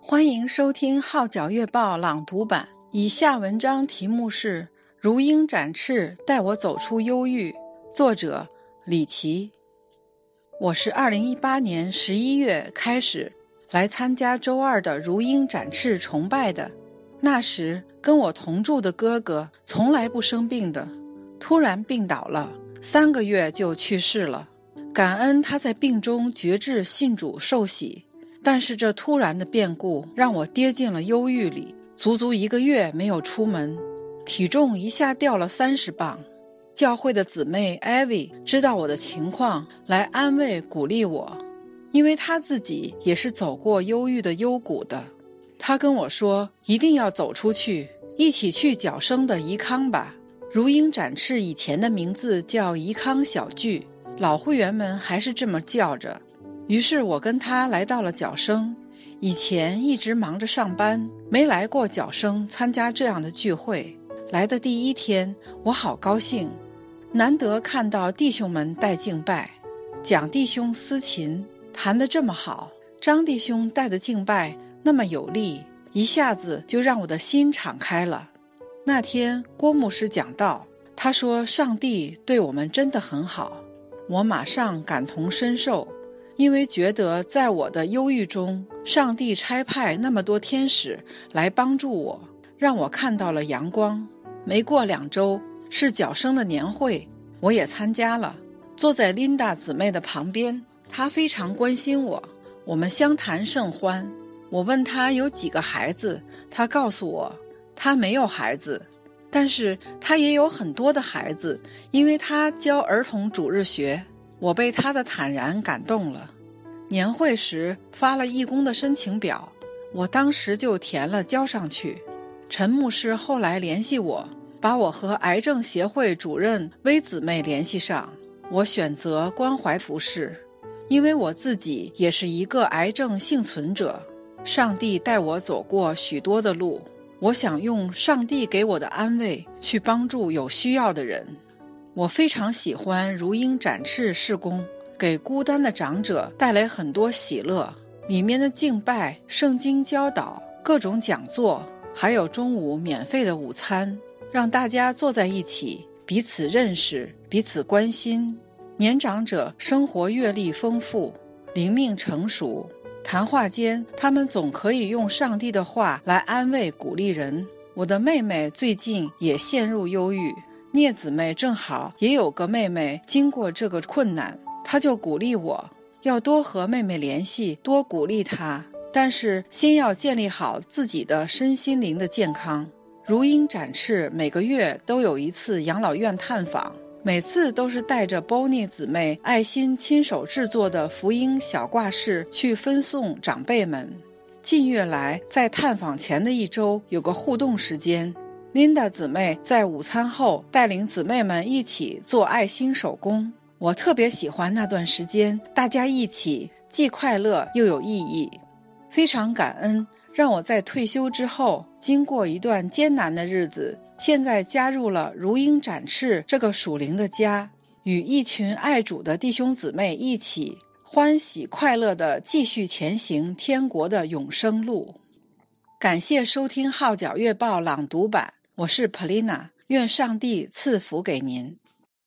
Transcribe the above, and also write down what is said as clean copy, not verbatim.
欢迎收听号角月报朗读版，以下文章题目是《如鹰展翅，带我走出忧郁》，作者李琦。我是2018年11月开始来参加周二的如鹰展翅崇拜的。那时跟我同住的哥哥从来不生病的，突然病倒了，3个月就去世了。感恩他在病中决志信主受洗，但是这突然的变故让我跌进了忧郁里，足足1个月没有出门，体重一下掉了30磅。教会的姊妹艾薇知道我的情况，来安慰鼓励我，因为她自己也是走过忧郁的幽谷的。她跟我说，一定要走出去，一起去角声的宜康吧。如鹰展翅以前的名字叫宜康小聚，老会员们还是这么叫着。于是我跟他来到了角声，以前一直忙着上班，没来过角声参加这样的聚会。来的第1天，我好高兴，难得看到弟兄们带敬拜，蒋弟兄司琴弹得这么好，张弟兄带的敬拜那么有力，一下子就让我的心敞开了。那天郭牧师讲道，他说上帝对我们真的很好，我马上感同身受，因为觉得在我的忧郁中，上帝差派那么多天使来帮助我，让我看到了阳光。没过2周，是角声的年会，我也参加了，坐在琳达姊妹的旁边，她非常关心我，我们相谈甚欢。我问她有几个孩子，她告诉我她没有孩子，但是她也有很多的孩子，因为她教儿童主日学。我被她的坦然感动了。年会时发了义工的申请表，我当时就填了交上去。陈牧师后来联系我，把我和癌症协会主任薇姊妹联系上。我选择关怀服事，因为我自己也是一个癌症幸存者。上帝带我走过许多的路，我想用上帝给我的安慰去帮助有需要的人。我非常喜欢如鹰展翅事工，给孤单的长者带来很多喜乐，里面的敬拜、圣经教导、各种讲座，还有中午免费的午餐，让大家坐在一起，彼此认识，彼此关心。年长者生活阅历丰富，灵命成熟，谈话间他们总可以用上帝的话来安慰鼓励人。我的妹妹最近也陷入忧郁，聂姊妹正好也有个妹妹经过这个困难，她就鼓励我要多和妹妹联系，多鼓励她，但是先要建立好自己的身心灵的健康。如鹰展翅每个月都有1次养老院探访，每次都是带着 Bonnie 姊妹爱心亲手制作的福音小挂饰去分送长辈们。近月来在探访前的1周有个互动时间，琳达姊妹在午餐后带领姊妹们一起做爱心手工，我特别喜欢那段时间，大家一起既快乐又有意义。非常感恩，让我在退休之后，经过一段艰难的日子，现在加入了如鹰展翅这个属灵的家，与一群爱主的弟兄姊妹一起欢喜快乐地继续前行天国的永生路。感谢收听号角月报朗读版，我是 Polina， 愿上帝赐福给您。